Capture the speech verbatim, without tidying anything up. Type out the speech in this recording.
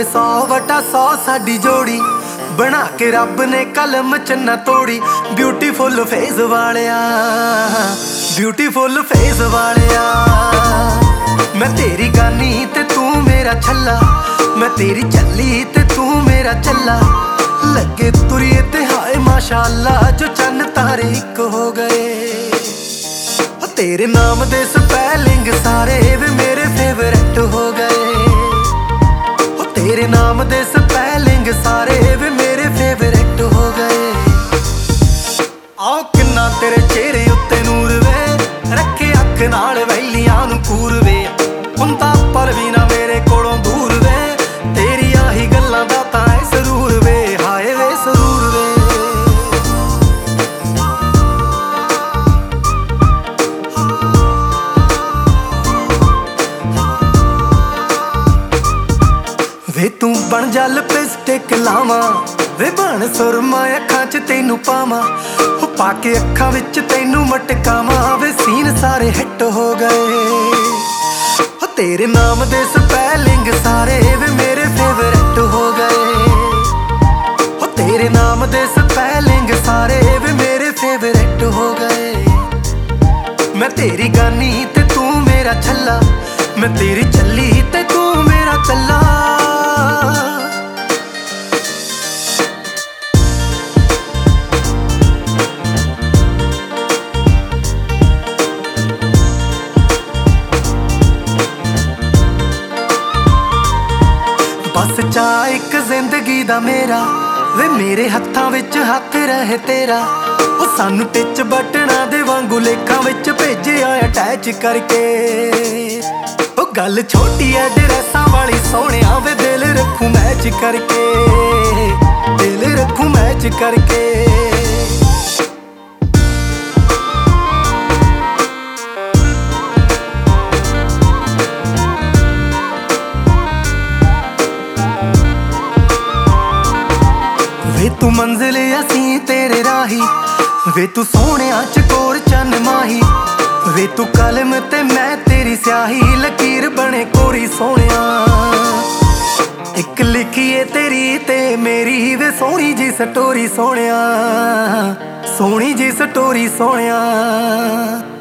सौ वटा सौ साडी जोड़ी बना के रब ने कलम च ना तोड़ी। ब्यूटीफुल फेस वालिया ब्यूटीफुल फेस वालिया मैं तेरी गानी ते तू मेरा छल्ला, मैं तेरी चली ते तू मेरा चला। लगे तुरिए ते हाय माशाअल्लाह जो चन्न तारे इक हो गए। तेरे नाम दे स्पैलिंग सारे वे मेरे फेवरेट हो गए। तेरे नाम दे स्पैलिंग सारे वे मेरे फेवरेट हो गए। आओ किन्ना तेरे चेहरे उत्ते नूर वे, रखे अख नाल वैलियां नूं कूर वे। हुंदा पर भी ना मेरे कोलों दूर वे, तेरी आही गल्लां दा तां ऐ सरूर वे। हाय वे सरूर वे। वे तू बन जा लिपस्टिक लावां, वे बन सुरमा अखां च तैनू पावां। हो पाके अखां विच तैनू मटकावां, वे सीन सारे हिट हो गए। हो तेरे नाम दे स्पैलिंग सारे वे मेरे फेवरेट हो गए। हो तेरे नाम दे स्पैलिंग सारे वे मेरे फेवरेट हो गए। मैं तेरी गानी ते तू मेरा छल्ला, मैं तेरी चली ते तू मेरा चला। बस चा एक जिंदगी दा मेरा, वे मेरे हत्थां विच हथ रहे तेरा। ओ सानू टिच बटना दे वांगू लेखां विच भेजिया अटैच करके। ओ गल छोटी है ड्रैसां वाली सोहणिया, वे दिल रखूं मैच करके, दिल रखूं मैच करके। वे तू मंजिल असी तेरे राही, वे तू सोहणिया चकोर चन्न माही। वे तू कलम ते मैं तेरी स्याही, लकीर बने कोरी सोहणिया। एक लिखिए तेरी ते मेरी, वे सोहनी जी स्टोरी सोहणिया, सोहनी जी स्टोरी सोहणिया।